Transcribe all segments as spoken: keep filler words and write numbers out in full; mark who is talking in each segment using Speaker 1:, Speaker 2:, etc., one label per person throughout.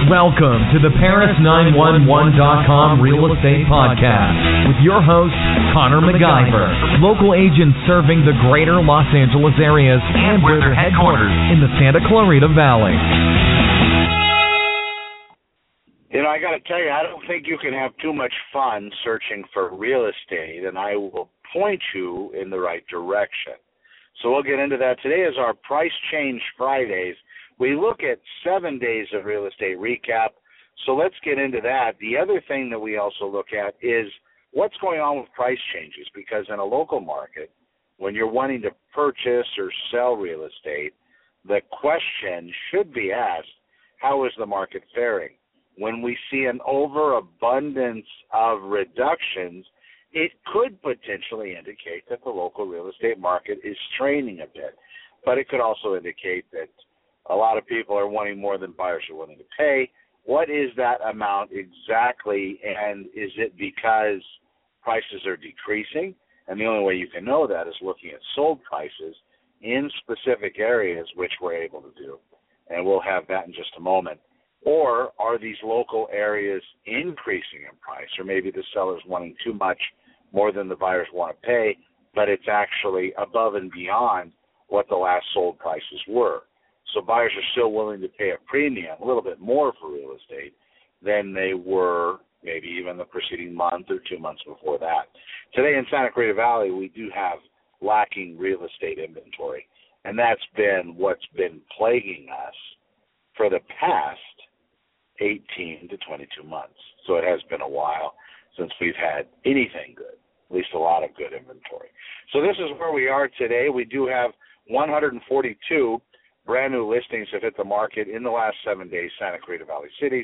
Speaker 1: Welcome to the Paris nine one one dot com Real Estate Podcast with your host, Connor MacGyver. Local agents serving the greater Los Angeles areas and where they're headquartered in the Santa Clarita Valley.
Speaker 2: You know, I got to tell you, I don't think you can have too much fun searching for real estate, and I will point you in the right direction. So we'll get into that. Today is our Price Change Fridays. We look at seven days of real estate recap, so let's get into that. The other thing that we also look at is what's going on with price changes, because in a local market, when you're wanting to purchase or sell real estate, the question should be asked, how is the market faring? When we see an overabundance of reductions, it could potentially indicate that the local real estate market is straining a bit, but it could also indicate that a lot of people are wanting more than buyers are willing to pay. What is that amount exactly, and is it because prices are decreasing? And the only way you can know that is looking at sold prices in specific areas, which we're able to do, and we'll have that in just a moment. Or are these local areas increasing in price, or maybe the seller's wanting too much, more than the buyers want to pay, but it's actually above and beyond what the last sold prices were. So buyers are still willing to pay a premium, a little bit more for real estate than they were maybe even the preceding month or two months before that. Today in Santa Clarita Valley, we do have lacking real estate inventory, and that's been what's been plaguing us for the past eighteen to twenty-two months. So it has been a while since we've had anything good, at least a lot of good inventory. So this is where we are today. We do have one hundred forty-two brand new listings have hit the market in the last seven days, Santa Clarita Valley cities.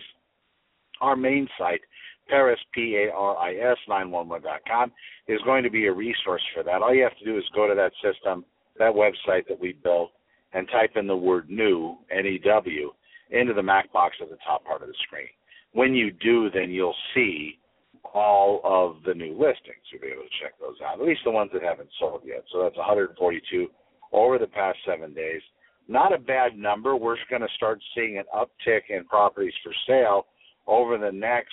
Speaker 2: Our main site, Paris, P A R I S, nine one one dot com, is going to be a resource for that. All you have to do is go to that system, that website that we built, and type in the word new, N E W, into the Mac box at the top part of the screen. When you do, then you'll see all of the new listings. You'll be able to check those out, at least the ones that haven't sold yet. So that's one hundred forty-two over the past seven days. Not a bad number. We're going to start seeing an uptick in properties for sale over the next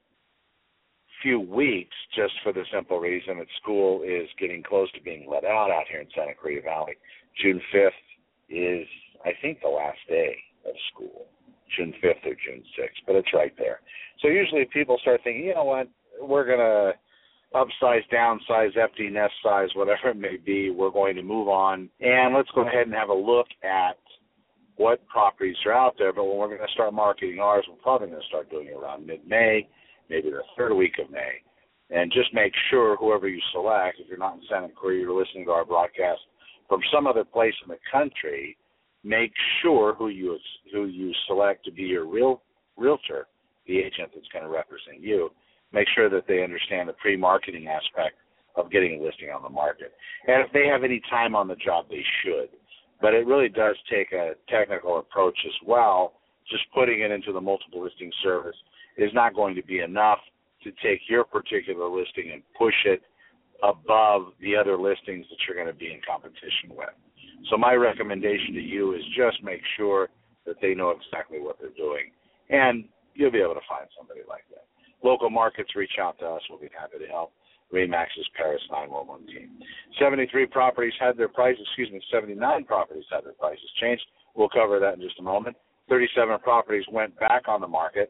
Speaker 2: few weeks, just for the simple reason that school is getting close to being let out out here in Santa Clarita Valley. June fifth is, I think, the last day of school, June fifth or June sixth, but it's right there. So usually people start thinking, you know what, we're going to upsize, downsize, empty nest size, whatever it may be, we're going to move on, and let's go ahead and have a look at what properties are out there. But when we're going to start marketing ours, we're probably going to start doing it around mid-May, maybe the third week of May, and just make sure whoever you select, if you're not in Santa Clarita, you're listening to our broadcast from some other place in the country, make sure who you who you select to be your real realtor, the agent that's going to represent you. Make sure that they understand the pre-marketing aspect of getting a listing on the market. And if they have any time on the job, they should. But it really does take a technical approach as well. Just putting it into the multiple listing service is not going to be enough to take your particular listing and push it above the other listings that you're going to be in competition with. So my recommendation to you is just make sure that they know exactly what they're doing, and you'll be able to find somebody like that. Local markets, reach out to us. We'll be happy to help. Remax's Paris nine one one team. seventy-three properties had their prices, excuse me, seventy-nine properties had their prices changed. We'll cover that in just a moment. thirty-seven properties went back on the market.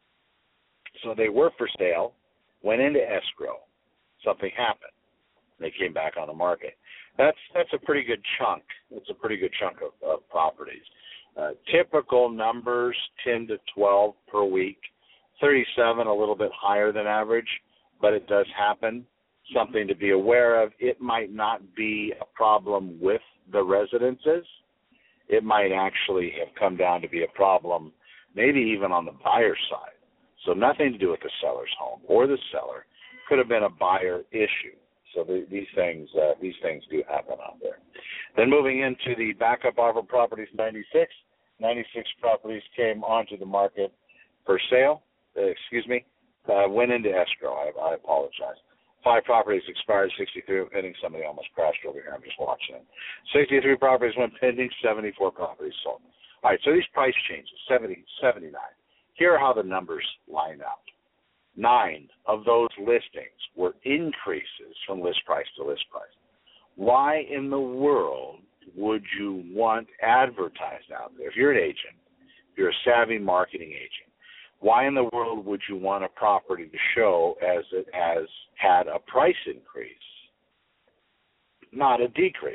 Speaker 2: So they were for sale, went into escrow. Something happened. They came back on the market. That's that's a pretty good chunk. It's a pretty good chunk of, of properties. Uh, typical numbers, ten to twelve per week. thirty-seven, a little bit higher than average, but it does happen. Something to be aware of. It might not be a problem with the residences. It might actually have come down to be a problem maybe even on the buyer's side. So nothing to do with the seller's home or the seller. Could have been a buyer issue. So the, these things uh, these things do happen out there. Then moving into the backup offer properties, ninety-six. ninety-six properties came onto the market for sale. Uh, excuse me, uh, went into escrow. I, I apologize. Five properties expired, sixty-three went pending. Somebody almost crashed over here. I'm just watching it. sixty-three properties went pending, seventy-four properties sold. All right, so these price changes, seventy, seventy-nine, here are how the numbers line up. Nine of those listings were increases from list price to list price. Why in the world would you want advertised out there? If you're an agent, if you're a savvy marketing agent, why in the world would you want a property to show as it has had a price increase, not a decrease?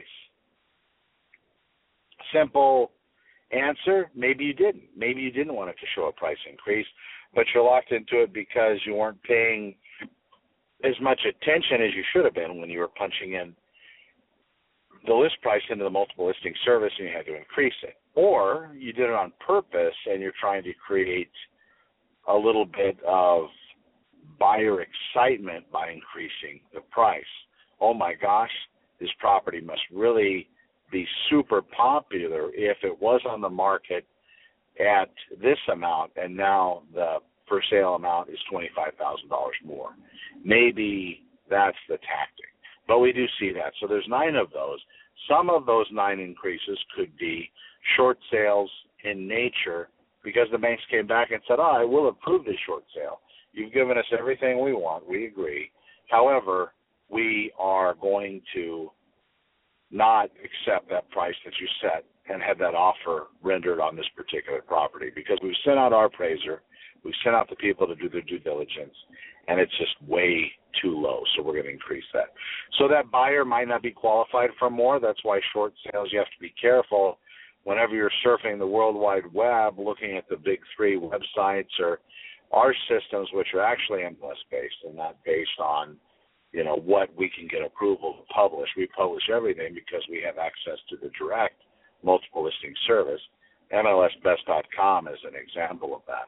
Speaker 2: Simple answer, maybe you didn't. Maybe you didn't want it to show a price increase, but you're locked into it because you weren't paying as much attention as you should have been when you were punching in the list price into the multiple listing service and you had to increase it. Or you did it on purpose and you're trying to create a little bit of buyer excitement by increasing the price. Oh my gosh, this property must really be super popular if it was on the market at this amount and now the for sale amount is twenty-five thousand dollars more. Maybe that's the tactic. But we do see that. So there's nine of those. Some of those nine increases could be short sales in nature because the banks came back and said, oh, I will approve this short sale. You've given us everything we want. We agree. However, we are going to not accept that price that you set and have that offer rendered on this particular property because we've sent out our appraiser, we've sent out the people to do their due diligence, and it's just way too low, so we're going to increase that. So that buyer might not be qualified for more. That's why short sales, you have to be careful whenever you're surfing the World Wide Web, looking at the big three websites or our systems, which are actually M L S-based and not based on, you know, what we can get approval to publish. We publish everything because we have access to the direct multiple listing service. M L S best dot com is an example of that.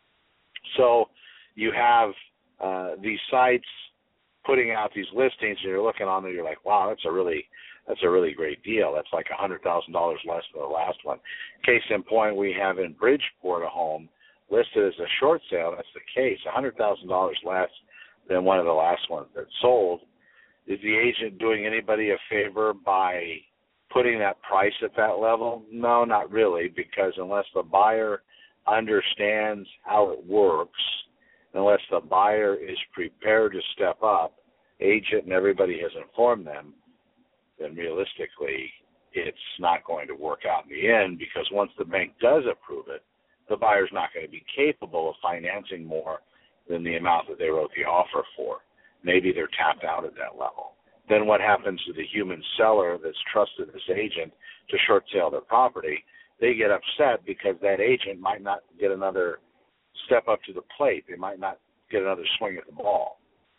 Speaker 2: So you have uh, these sites putting out these listings, and you're looking on there, you're like, wow, that's a really that's a really great deal. That's like one hundred thousand dollars less than the last one. Case in point, we have in Bridgeport a home listed as a short sale. That's the case, one hundred thousand dollars less than one of the last ones that sold. Is the agent doing anybody a favor by putting that price at that level? No, not really, because unless the buyer understands how it works, unless the buyer is prepared to step up, agent and everybody has informed them, then realistically it's not going to work out in the end, because once the bank does approve it, the buyer's not going to be capable of financing more than the amount that they wrote the offer for. Maybe they're tapped out at that level. Then what happens to the human seller that's trusted this agent to short sale their property? They get upset because that agent might not get another step up to the plate. They might not get another swing at the ball,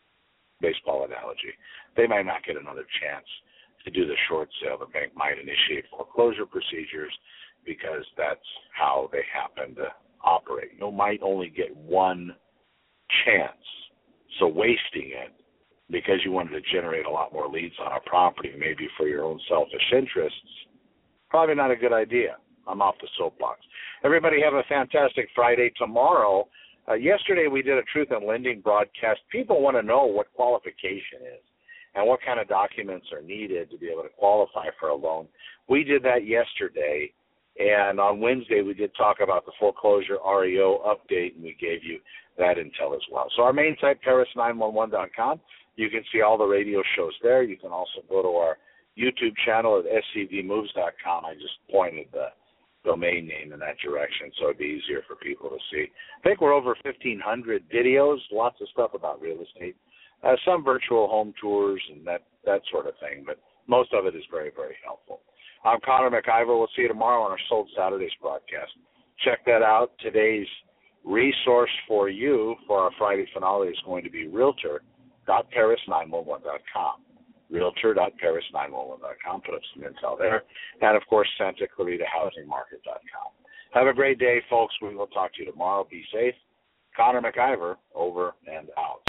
Speaker 2: baseball analogy. They might not get another chance to do the short sale. The bank might initiate foreclosure procedures because that's how they happen to operate. You might only get one chance. So wasting it because you wanted to generate a lot more leads on a property, maybe for your own selfish interests, probably not a good idea. I'm off the soapbox. Everybody have a fantastic Friday. Tomorrow, uh, yesterday we did a Truth in Lending broadcast. People want to know what qualification is and what kind of documents are needed to be able to qualify for a loan. We did that yesterday, and on Wednesday we did talk about the foreclosure R E O update, and we gave you that intel as well. So our main site, Paris nine one one dot com. You can see all the radio shows there. You can also go to our YouTube channel at S C V moves dot com. I just pointed the domain name in that direction so it'd be easier for people to see. I think we're over fifteen hundred videos, lots of stuff about real estate, uh, some virtual home tours and that, that sort of thing, but most of it is very, very helpful. I'm Connor McIver. We'll see you tomorrow on our Sold Saturdays broadcast. Check that out. Today's resource for you for our Friday finale is going to be realtor dot paris nine one one dot com. realtor dot paris nine one one dot com. Put up some intel there. And, of course, Santa Clarita Housing Market dot com. Have a great day, folks. We will talk to you tomorrow. Be safe. Connor McIver, over and out.